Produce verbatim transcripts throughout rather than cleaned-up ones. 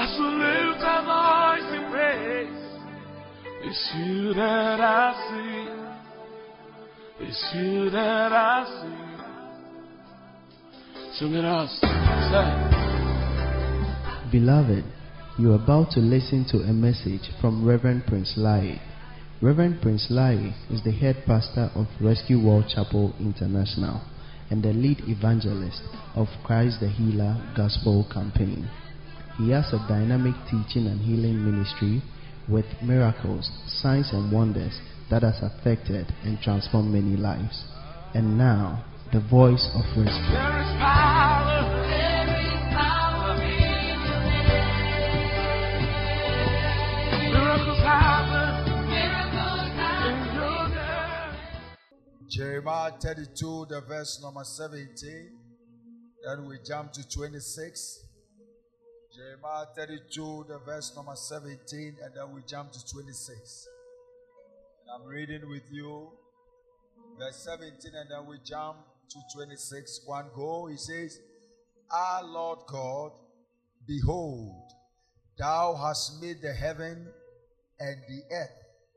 As we lift our voice in praise, it's you that I see. It's you that I see. Sing it out. Say. Beloved, you are about to listen to a message from Reverend Prince Lai. Reverend Prince Lai is the head pastor of Rescue World Chapel International and the lead evangelist of Christ the Healer Gospel Campaign. He has a dynamic teaching and healing ministry with miracles, signs and wonders that has affected and transformed many lives. And now, the voice of rescue. There is power. There is power in your name. Miracles happen. Miracles happen in your name. Jeremiah thirty-two, the verse number seventeen. Then we jump to twenty-six. Jeremiah thirty-two, the verse number seventeen, and then we jump to twenty-six. And I'm reading with you verse seventeen, and then we jump to twenty-six. One go. He says, "Our Lord God, behold, thou hast made the heaven and the earth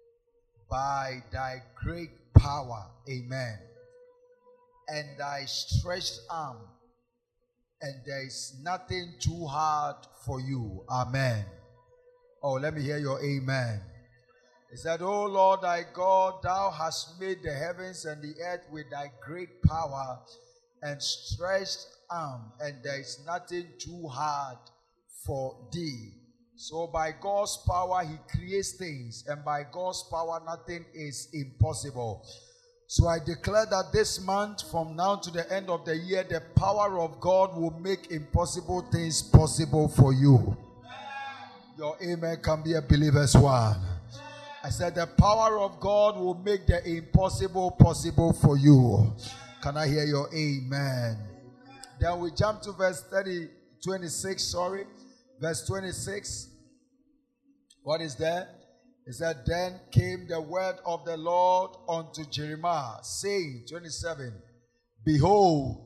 by thy great power." Amen. "And thy stretched arm, and there is nothing too hard for you." Amen. Oh, let me hear your amen. He said, "O Lord thy God, thou hast made the heavens and the earth with thy great power and stretched arm, and there is nothing too hard for thee." So by God's power, he creates things, and by God's power, nothing is impossible. So I declare that this month, from now to the end of the year, the power of God will make impossible things possible for you. Your amen can be a believer's one. I said the power of God will make the impossible possible for you. Can I hear your amen? Then we jump to verse thirty, twenty-six, sorry. Verse twenty-six. What is there? It said, "Then came the word of the Lord unto Jeremiah, saying," twenty-seven, "Behold,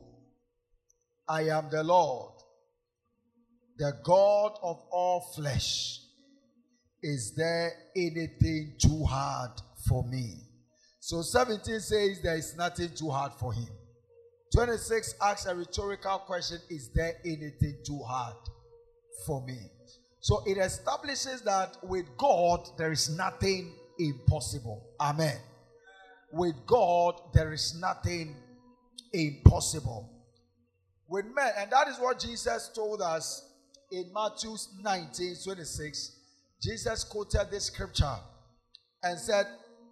I am the Lord, the God of all flesh. Is there anything too hard for me?" So seventeen says there is nothing too hard for him. twenty-six asks a rhetorical question: is there anything too hard for me? So it establishes that with God there is nothing impossible. Amen. With God there is nothing impossible. With men, and that is what Jesus told us in Matthew nineteen twenty-six. Jesus quoted this scripture and said,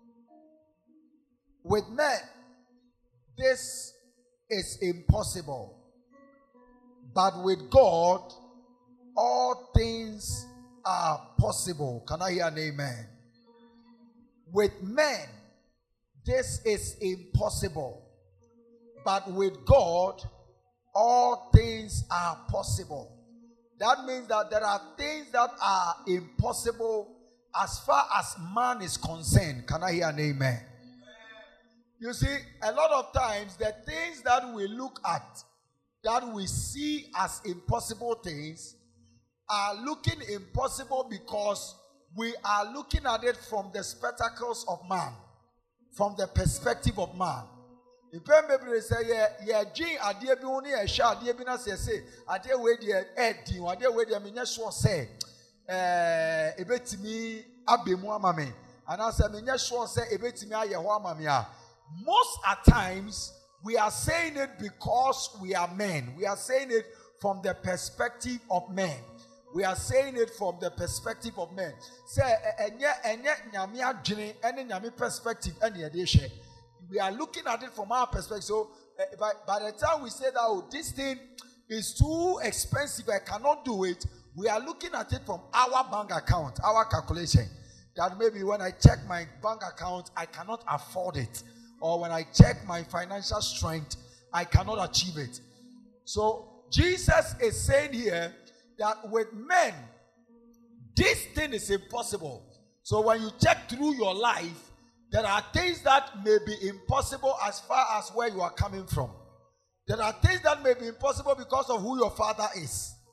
"With men this is impossible, but with God all things are possible." Can I hear an amen? With men, this is impossible, but with God, all things are possible. That means that there are things that are impossible as far as man is concerned. Can I hear an amen? You see, a lot of times the things that we look at, that we see as impossible things, are looking impossible because we are looking at it from the spectacles of man, from the perspective of man. If people say, "Yeah, yeah, Jane, I dear be only a shot, dear be not say, I dear wait the Eddie, I dear wait the Minyashua say, eh, a bit to me, Abby Muamame, and I said, Minyashua say, a bit to me, Ayawamamia." Most at times, we are saying it because we are men. We are saying it from the perspective of men. We are saying it from the perspective of men. Say, enye enye nyame adwene ene nyame perspective ene yede hwe. We are looking at it from our perspective. So uh, by, by the time we say that, oh, this thing is too expensive, I cannot do it, we are looking at it from our bank account, our calculation. That maybe when I check my bank account, I cannot afford it. Or when I check my financial strength, I cannot achieve it. So Jesus is saying here that with men, this thing is impossible. So when you check through your life, there are things that may be impossible as far as where you are coming from. There are things that may be impossible because of who your father is.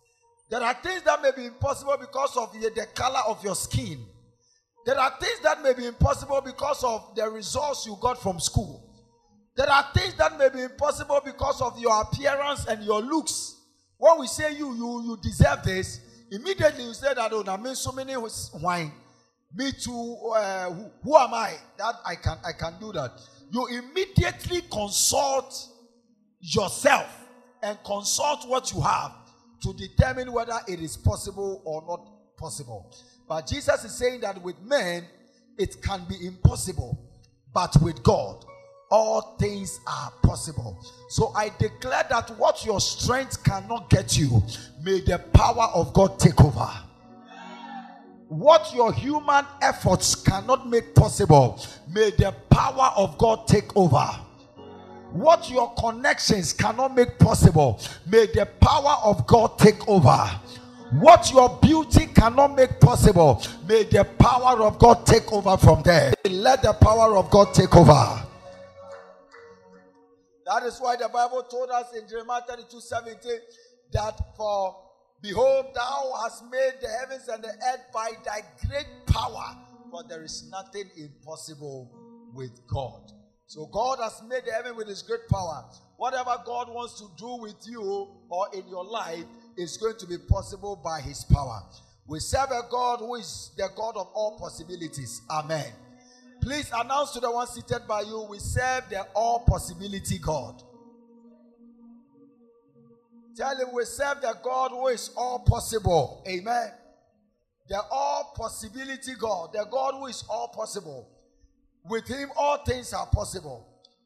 There are things that may be impossible because of the, the color of your skin. There are things that may be impossible because of the results you got from school. There are things that may be impossible because of your appearance and your looks. When we say you, you, you deserve this, immediately you say that, oh, I mean so many wine. Me too, uh, who, who am I? That I can, I can do that. You immediately consult yourself and consult what you have to determine whether it is possible or not possible. But Jesus is saying that with men, it can be impossible. But with God, all things are possible. So I declare that what your strength cannot get you, may the power of God take over. What your human efforts cannot make possible, may the power of God take over. What your connections cannot make possible, may the power of God take over. What your beauty cannot make possible, may the power of God take over from there. Let the power of God take over. That is why the Bible told us in Jeremiah thirty-two seventeen that for behold, thou hast made the heavens and the earth by thy great power, for there is nothing impossible with God. So God has made the heaven with his great power. Whatever God wants to do with you or in your life is going to be possible by his power. We serve a God who is the God of all possibilities. Amen. Please announce to the one seated by you, we serve the all possibility God. Tell him we serve the God who is all possible. Amen. The all possibility God, the God who is all possible. With him all things are possible.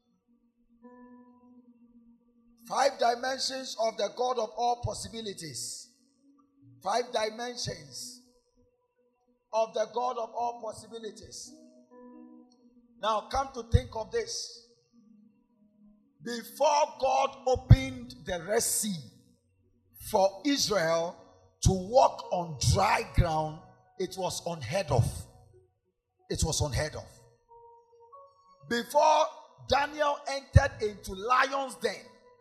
Five dimensions of the God of all possibilities. Five dimensions of the God of all possibilities. Now come to think of this. Before God opened the Red Sea for Israel to walk on dry ground, it was unheard of. It was unheard of. Before Daniel entered into lions' den,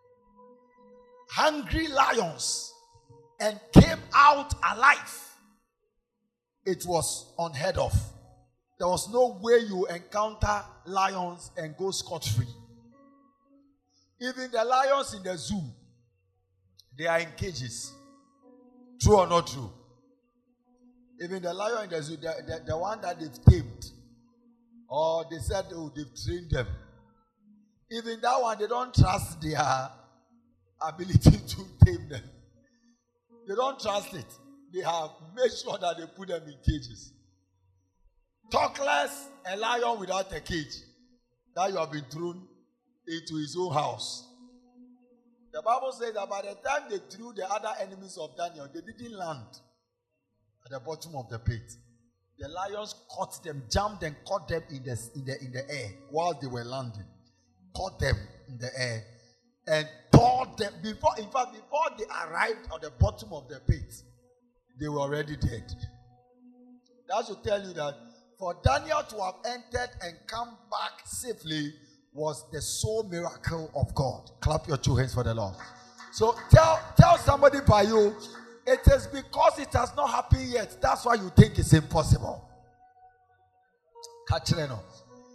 hungry lions, and came out alive, it was unheard of. There was no way you encounter lions and go scot-free. Even the lions in the zoo, they are in cages. True or not true? Even the lion in the zoo, the, the, the one that they've tamed, or they said, oh, they've trained them. Even that one, they don't trust their ability to tame them. They don't trust it. They have made sure that they put them in cages. Talk less a lion without a cage, that you have been thrown into his own house. The Bible says that by the time they threw the other enemies of Daniel, they didn't land at the bottom of the pit. The lions caught them, jumped and caught them in the, in the, in the air while they were landing. Caught them in the air and tore them. Before, in fact, before they arrived at the bottom of the pit, they were already dead. That should tell you that for Daniel to have entered and come back safely was the sole miracle of God. Clap your two hands for the Lord. So tell, tell somebody by you, it is because it has not happened yet. That's why you think it's impossible. Catch it now.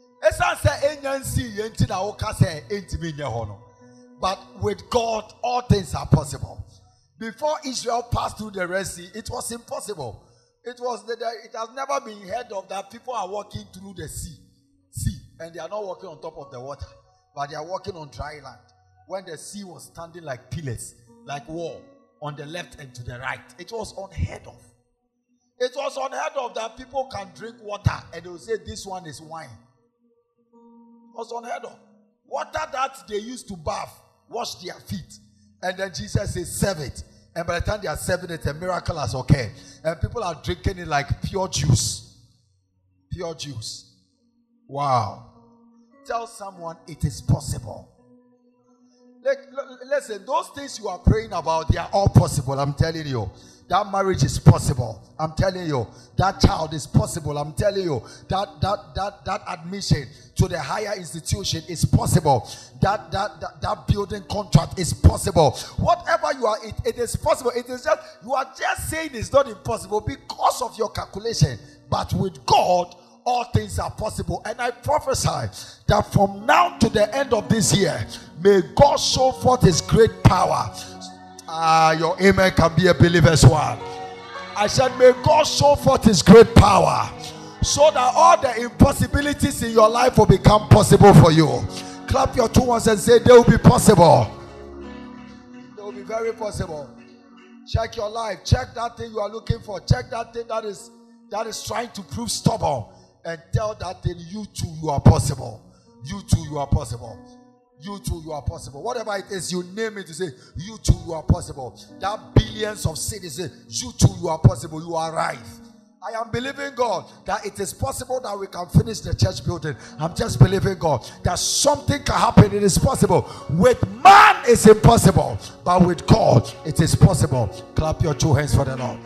But with God, all things are possible. Before Israel passed through the Red Sea, it was impossible. It was the, it has never been heard of that people are walking through the sea, sea, and they are not walking on top of the water, but they are walking on dry land. When the sea was standing like pillars, like wall, on the left and to the right, it was unheard of. It was unheard of that people can drink water and they will say this one is wine. It was unheard of. Water that they used to bath, wash their feet, and then Jesus says serve it. And by the time they are serving it, a miracle has occurred. And people are drinking it like pure juice. Pure juice. Wow. Tell someone it is possible. Like, listen, those things you are praying about, they are all possible. I'm telling you. that marriage is possible. I'm telling you, that child is possible. I'm telling you, that that that that admission to the higher institution is possible. That that that, that building contract is possible. Whatever you are, it, it is possible. It is just, you are just saying it's not impossible because of your calculation. But with God, all things are possible. And I prophesy that from now to the end of this year, may God show forth his great power. Ah, your amen can be a believer's one. I said, may God show forth his great power, so that all the impossibilities in your life will become possible for you. Clap your two hands and say, they will be possible. They will be very possible. Check your life. Check that thing you are looking for. Check that thing that is that is trying to prove stubborn, and tell that thing, you too, you are possible. You too, you are possible. You too, you are possible. Whatever it is, you name it to say, you too, you are possible. That billions of cities say, you too, you are possible. You are right. I am believing God that it is possible that we can finish the church building. I'm just believing God that something can happen. It is possible. With man, it's impossible. But with God, it is possible. Clap your two hands for the Lord.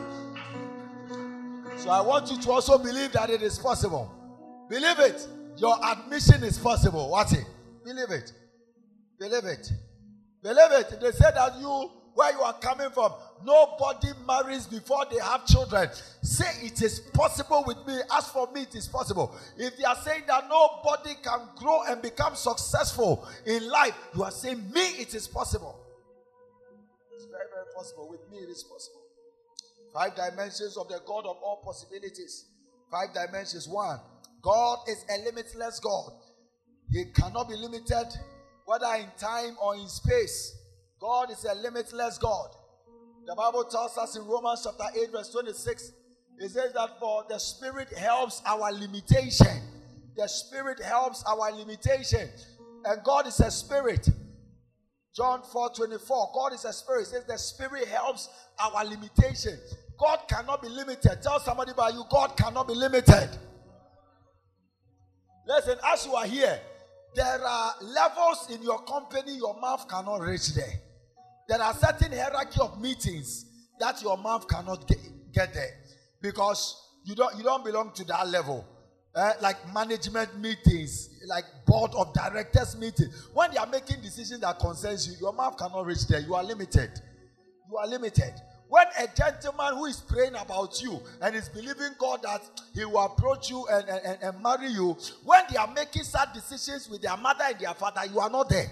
So I want you to also believe that it is possible. Believe it. Your admission is possible. What's it? Believe it. Believe it. Believe it. They said that you, where you are coming from, nobody marries before they have children. Say it is possible with me. As for me, it is possible. If they are saying that nobody can grow and become successful in life, you are saying me, it is possible. It's very, very possible. With me, it is possible. Five dimensions of the God of all possibilities. Five dimensions. One, God is a limitless God. He cannot be limited, whether in time or in space. God is a limitless God. The Bible tells us in Romans chapter eight verse twenty-six, it says that for the Spirit helps our limitation. The Spirit helps our limitation. And God is a Spirit. John four twenty-four, God is a Spirit. It says the Spirit helps our limitation. God cannot be limited. Tell somebody by you, God cannot be limited. Listen, as you are here, there are levels in your company your mouth cannot reach there. There are certain hierarchy of meetings that your mouth cannot get, get there, because you don't you don't belong to that level. Uh, like management meetings, like board of directors meeting. When they are making decisions that concerns you, your mouth cannot reach there. You are limited. You are limited. When a gentleman who is praying about you and is believing God that he will approach you and, and, and marry you, when they are making sad decisions with their mother and their father, you are not there.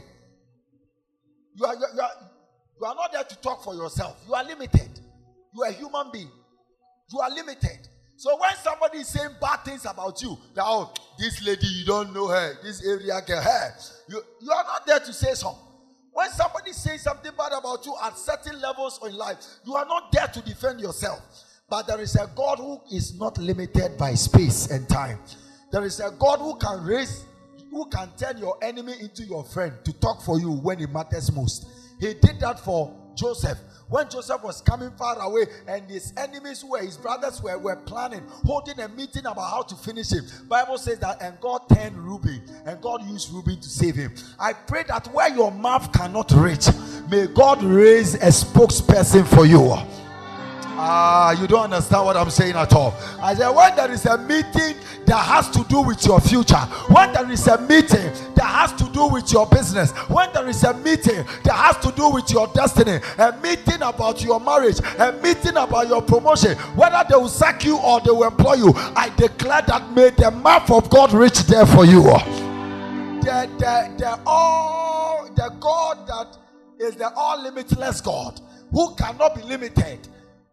You are, you are, you are not there to talk for yourself. You are limited. You are a human being. You are limited. So when somebody is saying bad things about you, that, oh, this lady, you don't know her, this area girl, her, you, you are not there to say so. When somebody says something bad about you at certain levels in life, you are not there to defend yourself. But there is a God who is not limited by space and time. There is a God who can raise, who can turn your enemy into your friend to talk for you when it matters most. He did that for Joseph. When Joseph was coming far away and his enemies, who were his brothers, were, were planning, holding a meeting about how to finish him. Bible says that, and God turned Reuben, and God used Reuben to save him. I pray that where your mouth cannot reach, may God raise a spokesperson for you. Ah, you don't understand what I'm saying at all. I said, when there is a meeting that has to do with your future, when there is a meeting that has to do with your business, when there is a meeting that has to do with your destiny, a meeting about your marriage, a meeting about your promotion, whether they will sack you or they will employ you, I declare that may the mouth of God reach there for you. The, the, the, all, the God that is the all limitless God, who cannot be limited,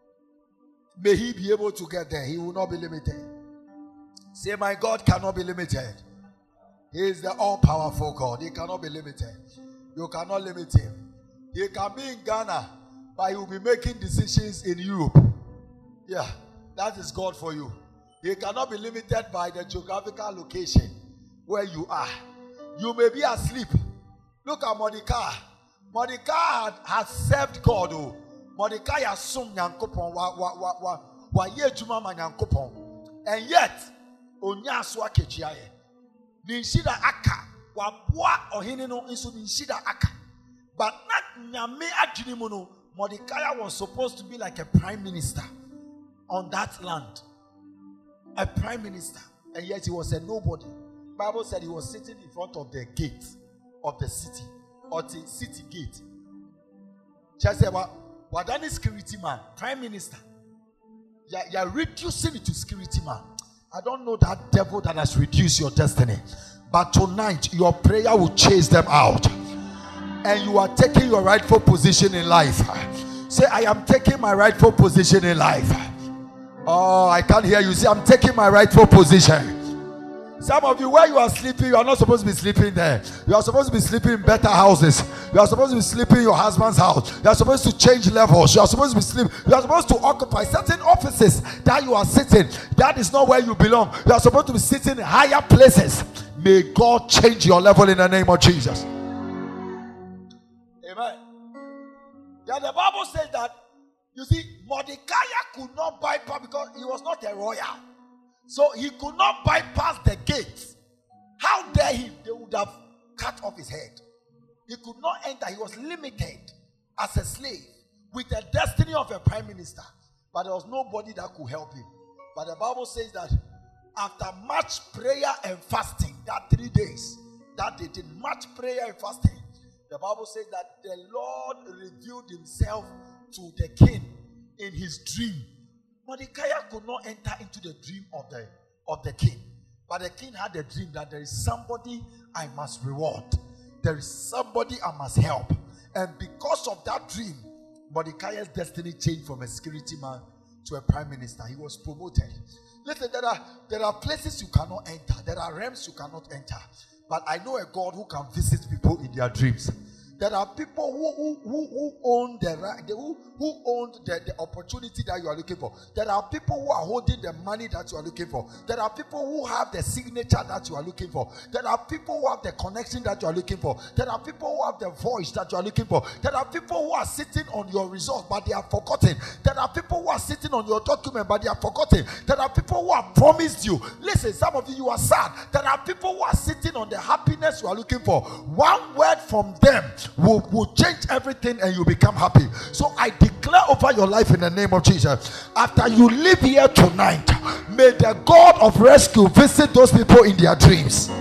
may he be able to get there. He will not be limited. Say, my God cannot be limited. He is the all-powerful God. He cannot be limited. You cannot limit him. He can be in Ghana, but he will be making decisions in Europe. Yeah, that is God for you. He cannot be limited by the geographical location where you are. You may be asleep. Look at Mordecai. Mordecai had, had served God. Oh. Mordecai assumed Nyankopon wa wa wa wa wa ye juma ma Nyankopon, and yet onya so aketua ye ni nshida aka wa boa ohene no nso ni nshida aka, but na nyame adwene mu no Mordecai was supposed to be like a prime minister on that land. A prime minister. And yet he was a nobody. The Bible said he was sitting in front of the gate of the city, or the city gate. Just say, well, what that is security man, prime minister. You're, you're reducing it to security man. I don't know that devil that has reduced your destiny. But tonight, your prayer will chase them out. And you are taking your rightful position in life. Say, I am taking my rightful position in life. Oh, I can't hear you. Say, I'm taking my rightful position. Some of you, where you are sleeping, you are not supposed to be sleeping there. You are supposed to be sleeping in better houses. You are supposed to be sleeping in your husband's house. You are supposed to change levels. You are supposed to be sleeping. You are supposed to occupy certain offices that you are sitting. That is not where you belong. You are supposed to be sitting in higher places. May God change your level in the name of Jesus. Amen. Then the Bible says that, you see, Mordecai could not bypass because he was not a royal. So he could not bypass the gate. How dare him? They would have cut off his head. He could not enter. He was limited as a slave with the destiny of a prime minister. But there was nobody that could help him. But the Bible says that after much prayer and fasting, that three days, that they did much prayer and fasting, the Bible says that the Lord revealed himself to the king in his dream. Mordecai could not enter into the dream of the, of the king. But the king had a dream that there is somebody I must reward. There is somebody I must help. And because of that dream, Mordecai's destiny changed from a security man to a prime minister. He was promoted. Listen, there are, there are places you cannot enter. There are realms you cannot enter. But I know a God who can visit people in their dreams. There are people who who, who, who own the right, who, who own the, the opportunity that you are looking for. There are people who are holding the money that you are looking for. There are people who have the signature that you are looking for. There are people who have the connection that you are looking for. There are people who have the voice that you are looking for. There are people who are sitting on your results, but they are forgotten. There are people who are sitting on your document, but they are forgotten. There are people who have promised you. Listen, some of you, you are sad. There are people who are sitting on the happiness you are looking for. One word from them Will, will change everything and you become happy. So I declare over your life in the name of Jesus, after you leave here tonight, may the God of rescue visit those people in their dreams.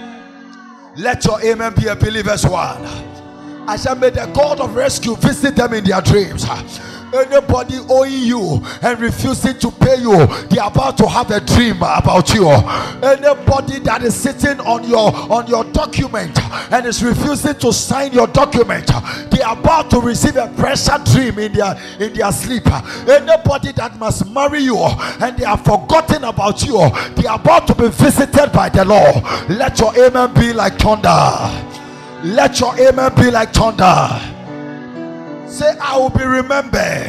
Let your amen be a believer's one. I said, may the God of rescue visit them in their dreams. Anybody owing you and refusing to pay you, they are about to have a dream about you. Anybody that is sitting on your on your document and is refusing to sign your document, they are about to receive a pressure dream in their in their sleep. Anybody that must marry you and they have forgotten about you, they are about to be visited by the Lord. Let your amen be like thunder. Let your amen be like thunder. Say, I will be remembered.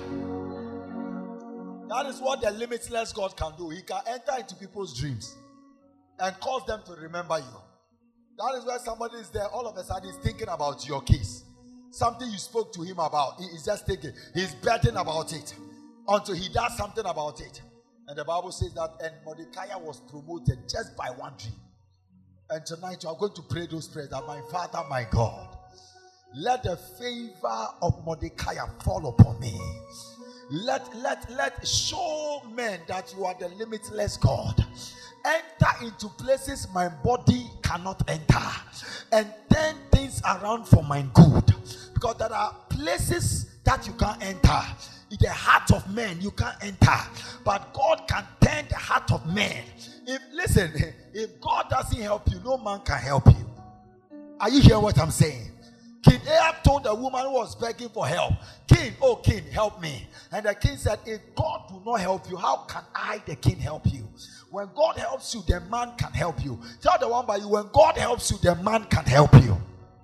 That is what the limitless God can do. He can enter into people's dreams and cause them to remember you. That is where somebody is there, all of a sudden he's thinking about your case. Something you spoke to him about. He is just thinking. He's betting about it until he does something about it. And the Bible says that, and Mordecai was promoted just by one dream. And tonight you are going to pray those prayers that, my Father, my God, let the favor of Mordecai fall upon me. Let, let, let show men that you are the limitless God. Enter into places my body cannot enter. And turn things around for my good. Because there are places that you can't enter. In the heart of men, you can't enter. But God can turn the heart of men. If, listen, if God doesn't help you, no man can help you. Are you hearing what I'm saying? King Ahab told the woman who was begging for help, King, oh king, help me. And the king said, if God will not help you, how can I, the king, help you? When God helps you, the man can help you. Tell the one by you, when God helps you, the man can help you.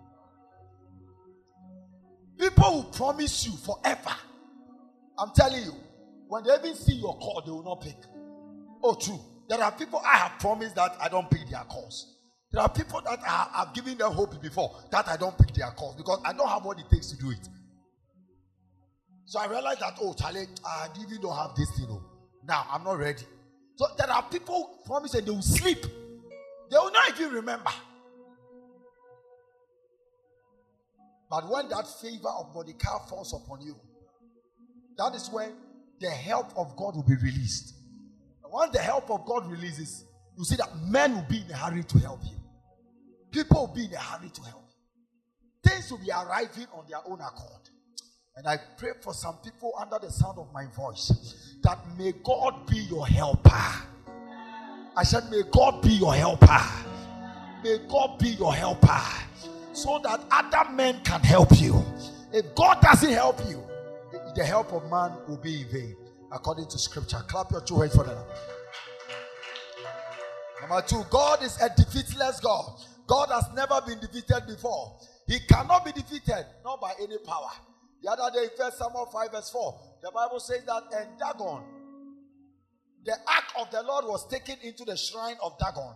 People will promise you forever. I'm telling you, when they even see your call, they will not pick. Oh, true. There are people I have promised that I don't pick their calls. There are people that I have given them hope before that I don't pick their calls because I don't have what it takes to do it. So I realized that, oh, Charlie, I even don't have this thing. You know. Now I'm not ready. So there are people who promise and they will sleep. They will not even remember. But when that favor of Mordecai falls upon you, that is when the help of God will be released. And once the help of God releases, you see that men will be in a hurry to help you. People will be in a hurry to help you. Things will be arriving on their own accord. And I pray for some people under the sound of my voice that may God be your helper. I said, may God be your helper. May God be your helper. So that other men can help you. If God doesn't help you, the help of man will be in vain. According to scripture. Clap your two hands for that. Number two, God is a defeatless God. God has never been defeated before. He cannot be defeated, not by any power. The other day, First Samuel five verse four, the Bible says that, and Dagon, the ark of the Lord was taken into the shrine of Dagon.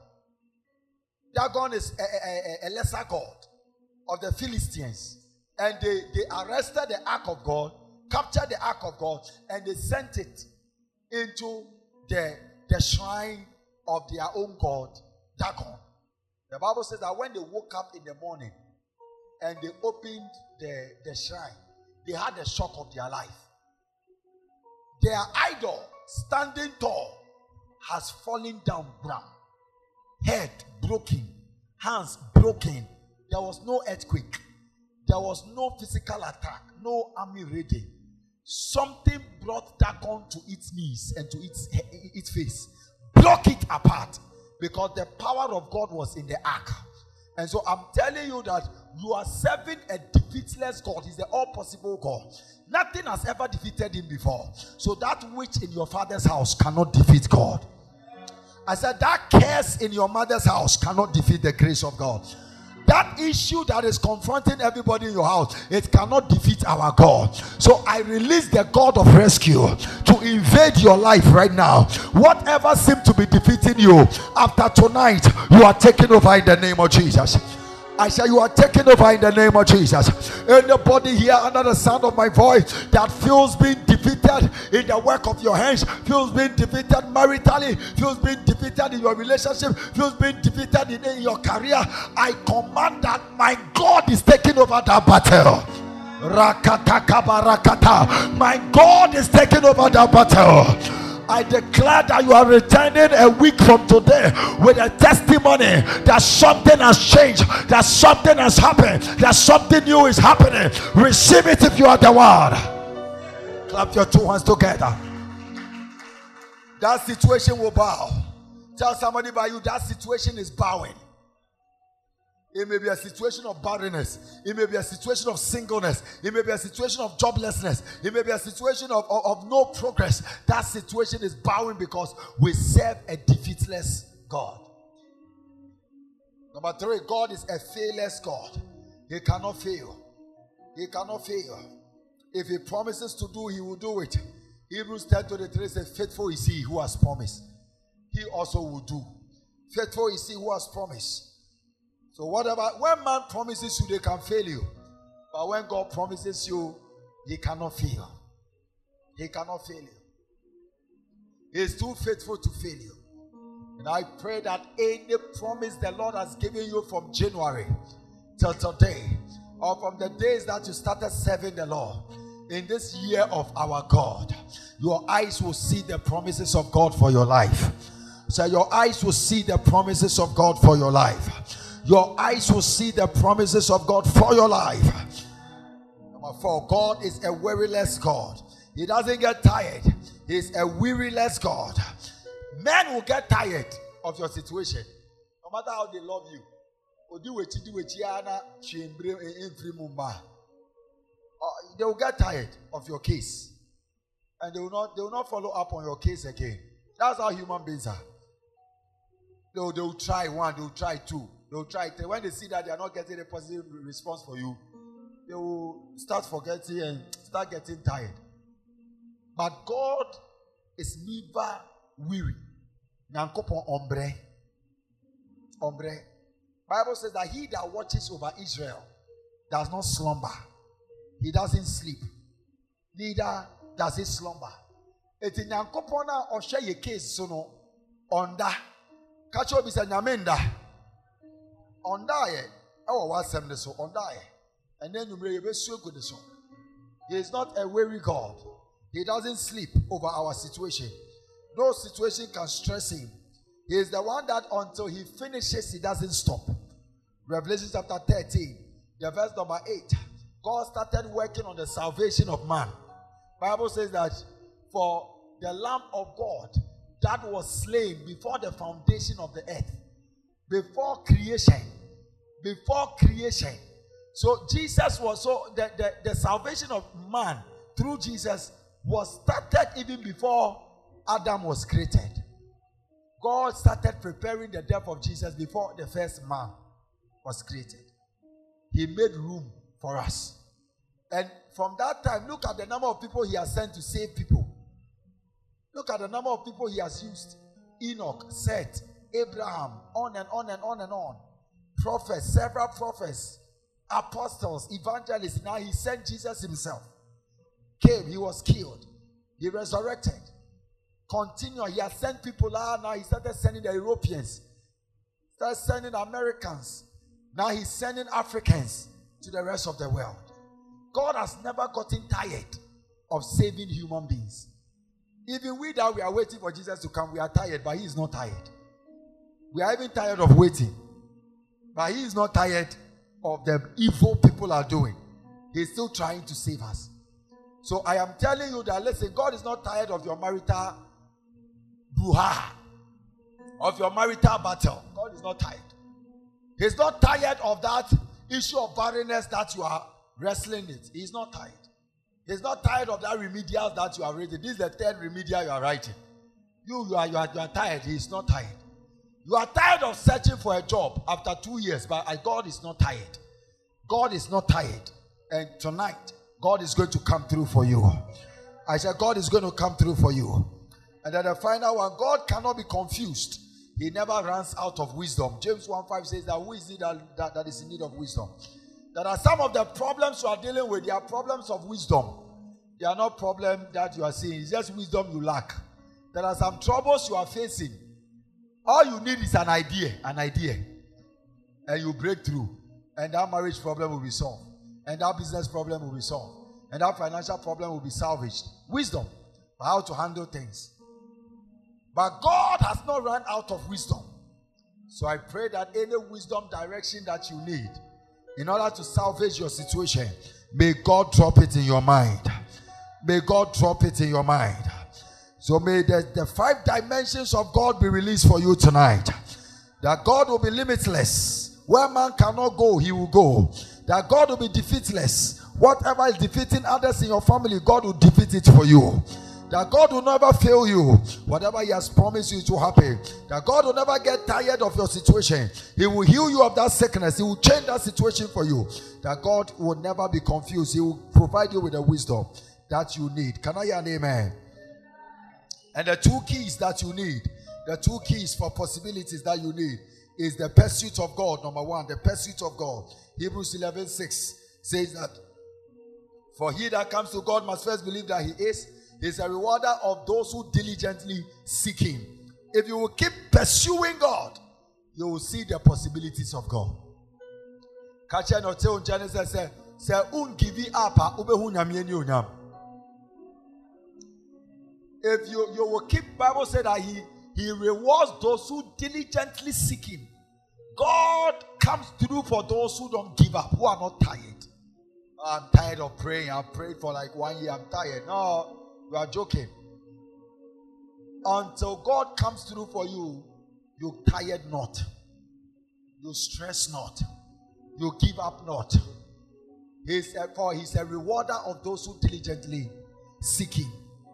Dagon is a, a, a lesser god of the Philistines. And they, they arrested the ark of God, captured the ark of God, and they sent it into the, the shrine of their own god, Dagon. The Bible says that when they woke up in the morning and they opened the, the shrine, they had a shock of their life. Their idol, standing tall, has fallen down brown. Head broken, hands broken. There was no earthquake. There was no physical attack, no army raiding. Something brought Dagon to its knees and to its, its face. Block it apart because the power of God was in the ark. And so I'm telling you that you are serving a defeatless God. He's the all-possible God. Nothing has ever defeated him before. So that which in your father's house cannot defeat God. I said that curse in your mother's house cannot defeat the grace of God. That issue that is confronting everybody in your house, it cannot defeat our God. So I release the God of rescue to invade your life right now. Whatever seemed to be defeating you, after tonight, you are taking over in the name of Jesus. I say you are taking over in the name of Jesus. Anybody here under the sound of my voice that feels being defeated in the work of your hands, feels being defeated maritally, feels being defeated in your relationship, feels being defeated in, in your career, I command that my God is taking over that battle. Rakata kabarakata. My God is taking over that battle. I declare that you are returning a week from today with a testimony that something has changed, that something has happened, that something new is happening. Receive it if you are the one. Clap your two hands together. That situation will bow. Tell somebody by you, that situation is bowing. It may be a situation of barrenness. It may be a situation of singleness. It may be a situation of joblessness. It may be a situation of, of, of no progress. That situation is bowing because we serve a defeatless God. Number three, God is a failless God. He cannot fail. He cannot fail. If he promises to do, he will do it. Hebrews ten twenty-three says, faithful is he who has promised. He also will do. Faithful is he who has promised. So whatever, when man promises you, they can fail you. But when God promises you, he cannot fail. He cannot fail you. He is too faithful to fail you. And I pray that any promise the Lord has given you from January till today, or from the days that you started serving the Lord, in this year of our God, your eyes will see the promises of God for your life. So your eyes will see the promises of God for your life. Your eyes will see the promises of God for your life. Number four, God is a weariless God. He doesn't get tired. He's a weariless God. Men will get tired of your situation. No matter how they love you. They will get tired of your case. And they will not, they will not follow up on your case again. That's how human beings are. They will, they will try one, they will try two. They will try it. When they see that they are not getting a positive response for you, they will start forgetting and start getting tired. But God is never weary. Nankopon ombre. Ombre. Bible says that he that watches over Israel does not slumber. He doesn't sleep. Neither does he slumber. Eti Nankopon na oshe ye case so no onda. Kacho bisa nyamenda. Ondaye, oh, what's them so ondaye, And then you may be so good. He is not a weary God. He doesn't sleep over our situation. No situation can stress him. He is the one that until he finishes, he doesn't stop. Revelation chapter thirteen, the verse number eight. God started working on the salvation of man. Bible says that for the Lamb of God that was slain before the foundation of the earth, before creation, before creation. So Jesus was so the, the, the salvation of man through Jesus was started even before Adam was created. God started preparing the death of Jesus before the first man was created. He made room for us. And from that time, look at the number of people he has sent to save people. Look at the number of people he has used. Enoch, Seth, Abraham, on and on and on and on. Prophets, several prophets, apostles, evangelists. Now he sent Jesus himself. Came, he was killed. He resurrected. Continue. He has sent people out. Now he started sending the Europeans. Started sending Americans. Now he's sending Africans to the rest of the world. God has never gotten tired of saving human beings. Even we that we are waiting for Jesus to come, we are tired, but he is not tired. We are even tired of waiting, but he is not tired of the evil people are doing. He's still trying to save us. So I am telling you that, listen, God is not tired of your marital brouhaha, of your marital battle. God is not tired. He's not tired of that issue of barrenness that you are wrestling it. He's not tired. He's not tired of that remedial that you are reading. This is the third remedial you are writing. You, you, are, you, are, you are tired. He's not tired. You are tired of searching for a job after two years, but God is not tired. God is not tired. And tonight, God is going to come through for you. I said, God is going to come through for you. And then the final one, God cannot be confused. He never runs out of wisdom. James one five says that who is it that, that, that is in need of wisdom? There are some of the problems you are dealing with. They are problems of wisdom. They are not problems that you are seeing. It's just wisdom you lack. There are some troubles you are facing. All you need is an idea. An idea. And you break through. And that marriage problem will be solved. And that business problem will be solved. And that financial problem will be salvaged. Wisdom. How to handle things. But God has not run out of wisdom. So I pray that any wisdom direction that you need in order to salvage your situation, may God drop it in your mind. May God drop it in your mind. So may the, the five dimensions of God be released for you tonight. That God will be limitless. Where man cannot go, he will go. That God will be defeatless. Whatever is defeating others in your family, God will defeat it for you. That God will never fail you. Whatever he has promised you to happen. That God will never get tired of your situation. He will heal you of that sickness. He will change that situation for you. That God will never be confused. He will provide you with the wisdom that you need. Can I hear an amen? And the two keys that you need, the two keys for possibilities that you need is the pursuit of God. Number one, the pursuit of God. Hebrews eleven six says that for he that comes to God must first believe that he is. He is a rewarder of those who diligently seek him. If you will keep pursuing God, you will see the possibilities of God. Catch no tell Genesis say, say un give up ubehu nyame ni onyam. If you, you will keep, Bible said that he, he rewards those who diligently seek him. God comes through for those who don't give up, who are not tired. I'm tired of praying. I've prayed for like one year. I'm tired. No, you are joking. Until God comes through for you, you tired not. You stress not. You give up not. He's a, for he's a rewarder of those who diligently seek him.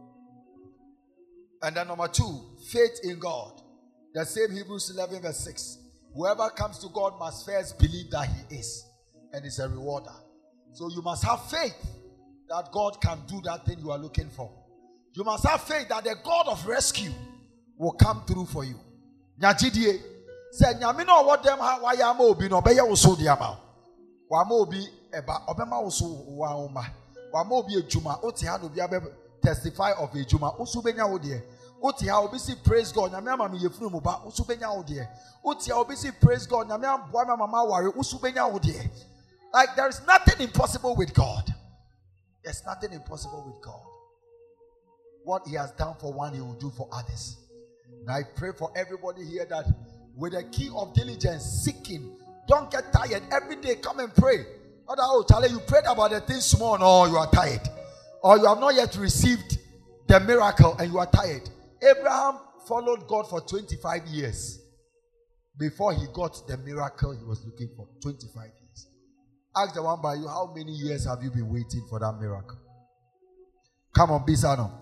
And then number two, faith in God. The same Hebrews eleven verse six. Whoever comes to God must first believe that he is. And is a rewarder. So you must have faith that God can do that thing you are looking for. You must have faith that the God of rescue will come through for you. Nyajidie. Say nyamino what them why am obi no be ya so dia ma. Wa ma obi eba obema wo so wa oma. Wa ma obi ejuma oti ha no bia be testify of ejuma usu benya wo de. Oti ha obi si praise God nyame ama me yefunu mu ba usu benya wo de. Oti ha obi si praise God nyame amboa me mama ware usu benya wo de. Like there is nothing impossible with God. There's nothing impossible with God. What he has done for one, he will do for others. And I pray for everybody here that with a key of diligence, seeking, don't get tired. Every day come and pray. Not that, oh, Charlie, you prayed about the thing small, no, you are tired. Or you have not yet received the miracle and you are tired. Abraham followed God for twenty-five years before he got the miracle he was looking for. twenty-five years. Ask the one by you, how many years have you been waiting for that miracle? Come on, Bisano.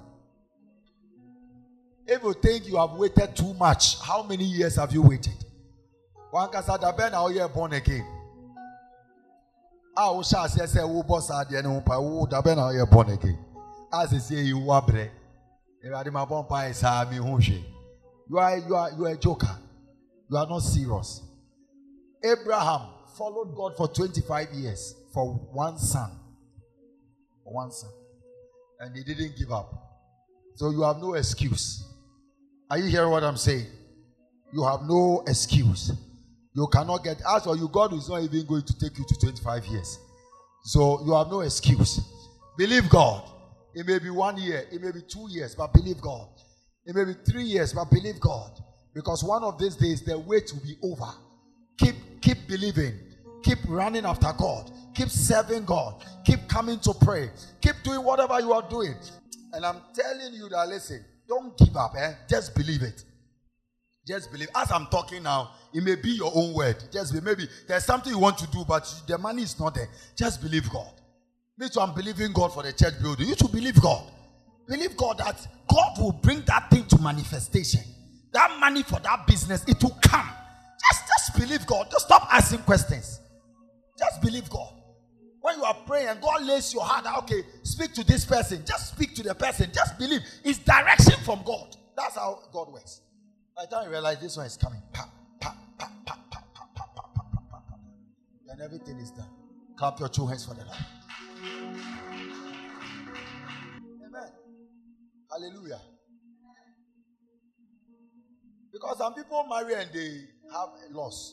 If you think you have waited too much, how many years have you waited? One can say that now you are born again. I will shall say, say, who boss are the enemy? Who the ben now you are born again? As they say, you are bread. You are the mabon is a me You are you are you are a joker. You are not serious. Abraham followed God for twenty-five years for one son. For one son. And he didn't give up. So you have no excuse. Are you hearing what I'm saying? You have no excuse. You cannot get as for you, God is not even going to take you to twenty-five years. So you have no excuse. Believe God. It may be one year, it may be two years, but believe God. It may be three years, but believe God. Because one of these days the wait will be over. Keep keep believing. Keep running after God. Keep serving God. Keep coming to pray. Keep doing whatever you are doing. And I'm telling you that, listen, don't give up. Eh? Just believe it. Just believe. As I'm talking now, it may be your own word. Just be, maybe there's something you want to do, but the money is not there. Just believe God. Me too, I'm believing God for the church building. You should believe God. Believe God that God will bring that thing to manifestation. That money for that business, it will come. Just, just believe God. Just stop asking questions. Just believe God. When you are praying and God lays your heart, okay, speak to this person. Just speak to the person. Just believe. It's direction from God. That's how God works. By the time you realize this one is coming, pa, pa, pa, pa, pa, pa, pa, pa, pa, pa, pa, pa. Then everything is done. Clap your two hands for the Lord. Amen. Hallelujah. Because some people marry and they have a loss.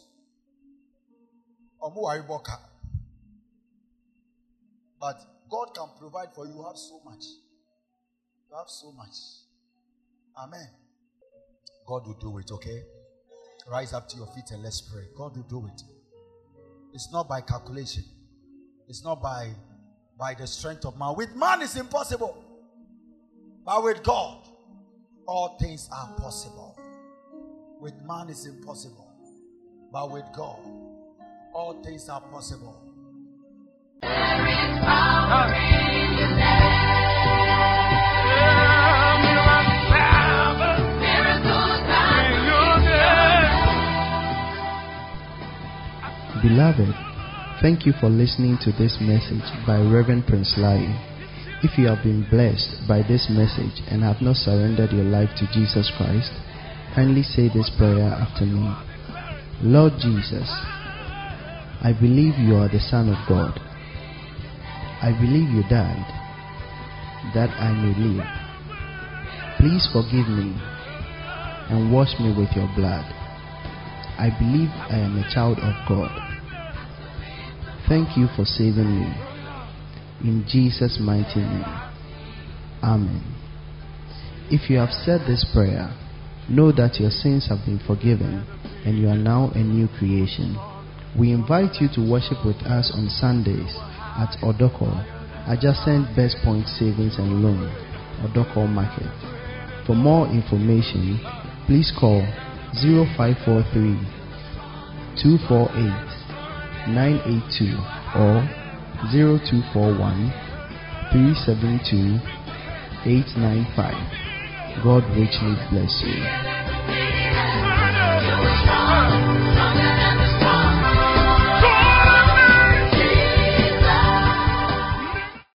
But God can provide for you. You have so much. You have so much. Amen. God will do it, okay? Rise up to your feet and let's pray. God will do it. It's not by calculation. It's not by, by the strength of man. With man it's impossible. But with God, all things are possible. With man it's impossible. But with God, all things are possible. There is power in your name. Beloved, thank you for listening to this message by Reverend Prince Lai. If you have been blessed by this message and have not surrendered your life to Jesus Christ, kindly say this prayer after me. Lord Jesus, I believe you are the Son of God. I believe you died that I may live. Please forgive me and wash me with your blood. I believe I am a child of God. Thank you for saving me. In Jesus' mighty name. Amen. If you have said this prayer, know that your sins have been forgiven and you are now a new creation. We invite you to worship with us on Sundays at Odoko, adjacent Best Point Savings and Loan, Odoko Market. For more information, please call zero five four three, two four eight, nine eight two or zero two four one, three seven two, eight nine five. God richly bless you.